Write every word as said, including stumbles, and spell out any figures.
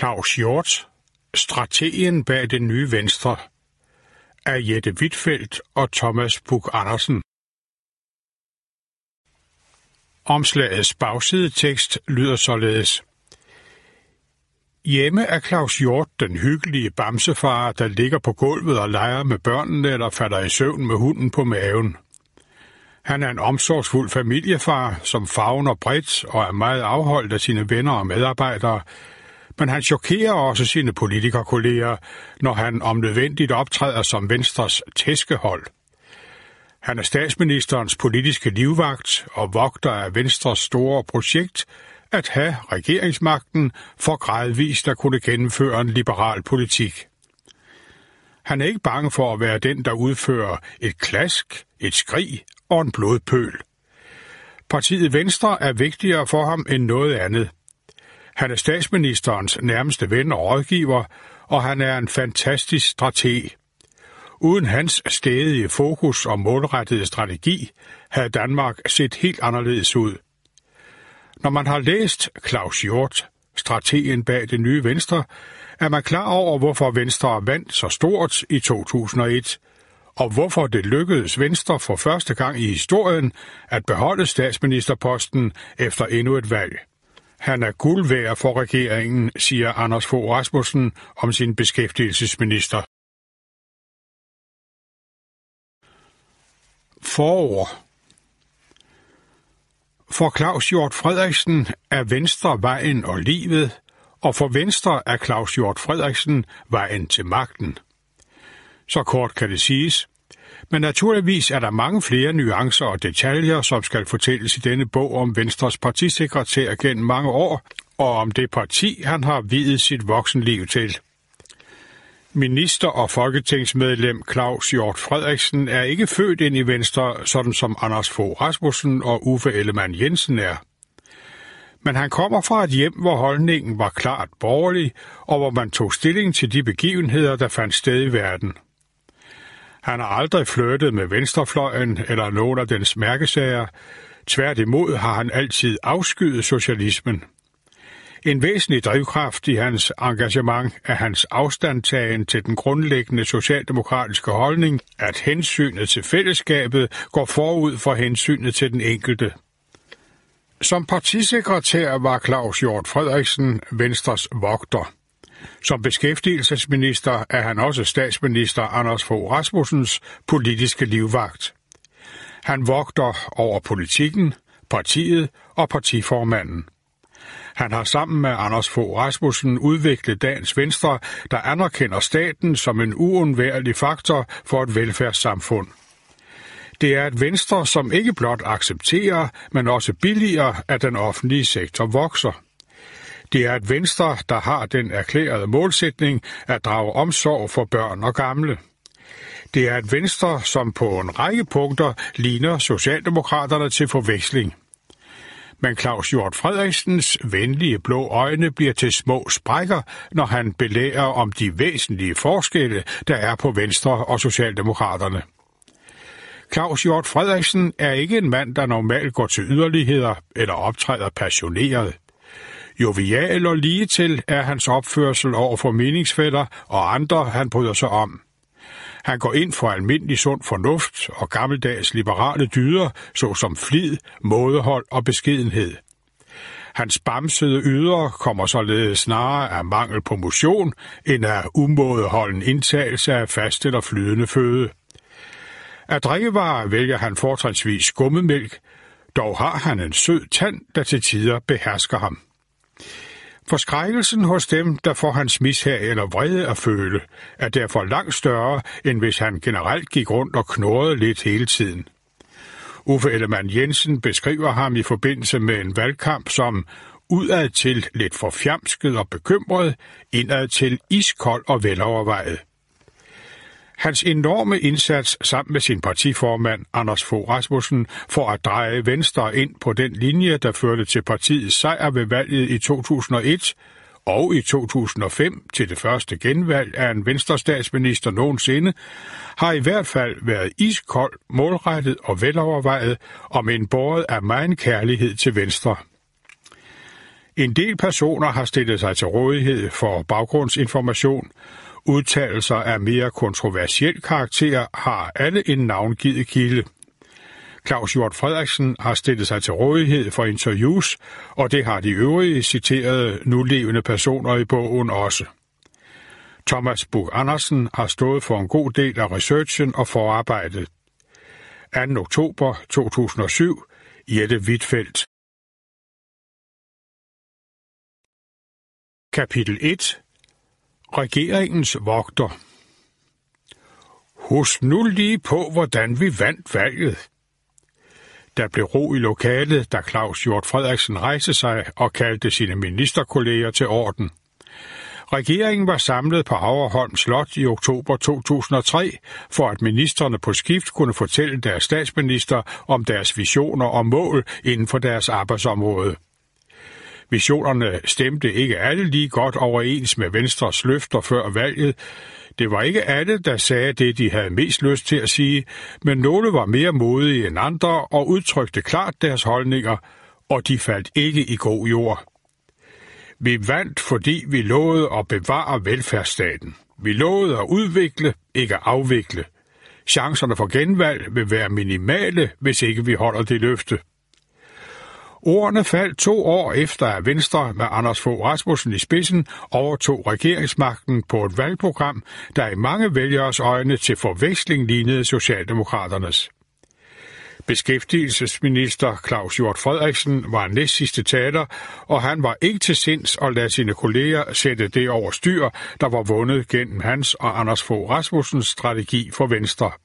Claus Hjort, strategen bag det nye Venstre, af Jette Huitfeldt og Thomas Buch-Andersen. Omslagets bagsidetekst lyder således. Hjemme er Claus Hjort den hyggelige bamsefar, der ligger på gulvet og leger med børnene eller falder i søvn med hunden på maven. Han er en omsorgsfuld familiefar, som favner bredt og er meget afholdt af sine venner og medarbejdere, men han chokerer også sine politikerkolleger, når han om nødvendigt optræder som Venstres tæskehold. Han er statsministerens politiske livvagt og vogter af Venstres store projekt at have regeringsmagten for gradvist at kunne gennemføre en liberal politik. Han er ikke bange for at være den, der udfører et klask, et skrig og en blodpøl. Partiet Venstre er vigtigere for ham end noget andet. Han er statsministerens nærmeste ven og rådgiver, og han er en fantastisk strateg. Uden hans stædige fokus og målrettede strategi havde Danmark set helt anderledes ud. Når man har læst Claus Hjort, strategen bag det nye Venstre, er man klar over, hvorfor Venstre vandt så stort i to tusind og et, og hvorfor det lykkedes Venstre for første gang i historien at beholde statsministerposten efter endnu et valg. Han er guld værd for regeringen, siger Anders Fogh Rasmussen om sin beskæftigelsesminister. Forord. For Claus Hjort Frederiksen er Venstre vejen og livet, og for Venstre er Claus Hjort Frederiksen vejen til magten. Så kort kan det siges. Men naturligvis er der mange flere nuancer og detaljer, som skal fortælles i denne bog om Venstres partisekretær gennem mange år, og om det parti, han har viet sit voksenliv til. Minister- og folketingsmedlem Claus Hjort Frederiksen er ikke født ind i Venstre, sådan som Anders Fogh Rasmussen og Uffe Ellemann-Jensen er. Men han kommer fra et hjem, hvor holdningen var klart borgerlig, og hvor man tog stilling til de begivenheder, der fandt sted i verden. Han har aldrig flirtet med venstrefløjen eller nogen af dens mærkesager. Tværtimod har han altid afskyet socialismen. En væsentlig drivkraft i hans engagement er hans afstandtagen til den grundlæggende socialdemokratiske holdning, at hensynet til fællesskabet går forud for hensynet til den enkelte. Som partisekretær var Claus Hjort Frederiksen Venstres vogter. Som beskæftigelsesminister er han også statsminister Anders Fogh Rasmussens politiske livvagt. Han vogter over politikken, partiet og partiformanden. Han har sammen med Anders Fogh Rasmussen udviklet dagens Venstre, der anerkender staten som en uundværlig faktor for et velfærdssamfund. Det er et Venstre, som ikke blot accepterer, men også billiger, at den offentlige sektor vokser. Det er et Venstre, der har den erklærede målsætning at drage omsorg for børn og gamle. Det er et Venstre, som på en række punkter ligner Socialdemokraterne til forveksling. Men Claus Hjort Frederiksens venlige blå øjne bliver til små sprækker, når han belærer om de væsentlige forskelle, der er på Venstre og Socialdemokraterne. Claus Hjort Frederiksen er ikke en mand, der normalt går til yderligheder eller optræder passioneret. Jovial og ligetil er hans opførsel over for meningsfæller og andre, han bryder sig om. Han går ind for almindelig sund fornuft og gammeldags liberale dyder, såsom flid, mådehold og beskedenhed. Hans bamsede ydre kommer således snarere af mangel på motion, end af umådeholden indtagelse af fast eller flydende føde. Af drikkevarer vælger han fortrinsvis skummemælk, dog har han en sød tand, der til tider behersker ham. Forskrækkelsen hos dem, der får hans mishag eller vrede at føle, er derfor langt større, end hvis han generelt gik rundt og knurrede lidt hele tiden. Uffe Ellemann-Jensen beskriver ham i forbindelse med en valgkamp som udad til lidt forfjamsket og bekymret, indad til iskold og velovervejet. Hans enorme indsats sammen med sin partiformand Anders Fogh Rasmussen for at dreje Venstre ind på den linje, der førte til partiets sejr ved valget i to tusind og et og i to tusind og fem til det første genvalg af en Venstre-statsminister nogensinde, har i hvert fald været iskold, målrettet og velovervejet og med en båret af megen kærlighed til Venstre. En del personer har stillet sig til rådighed for baggrundsinformation. Udtalelser af mere kontroversiel karakter har alle en navngivet kilde. Claus Hjort Frederiksen har stillet sig til rådighed for interviews, og det har de øvrige citerede nulevende personer i bogen også. Thomas Buch-Andersen har stået for en god del af researchen og forarbejdet. anden oktober to tusind og syv, Jette Huitfeldt. Kapitel et. Regeringens vogter. Husk nu lige på, hvordan vi vandt valget. Der blev ro i lokalet, da Claus Hjort Frederiksen rejste sig og kaldte sine ministerkolleger til orden. Regeringen var samlet på Aurholm Slot i oktober to tusind og tre, for at ministerne på skift kunne fortælle deres statsminister om deres visioner og mål inden for deres arbejdsområde. Visionerne stemte ikke alle lige godt overens med Venstres løfter før valget. Det var ikke alle, der sagde det, de havde mest lyst til at sige, men nogle var mere modige end andre og udtrykte klart deres holdninger, og de faldt ikke i god jord. Vi vandt, fordi vi lovede at bevare velfærdsstaten. Vi lovede at udvikle, ikke afvikle. Chancerne for genvalg vil være minimale, hvis ikke vi holder det løfte. Ordene faldt to år efter, at Venstre med Anders Fogh Rasmussen i spidsen overtog regeringsmagten på et valgprogram, der i mange vælgeres øjne til forveksling lignede Socialdemokraternes. Beskæftigelsesminister Claus Hjort Frederiksen var næstsidste taler, og han var ikke til sinds at lade sine kolleger sætte det over styr, der var vundet gennem hans og Anders Fogh Rasmussens strategi for Venstre.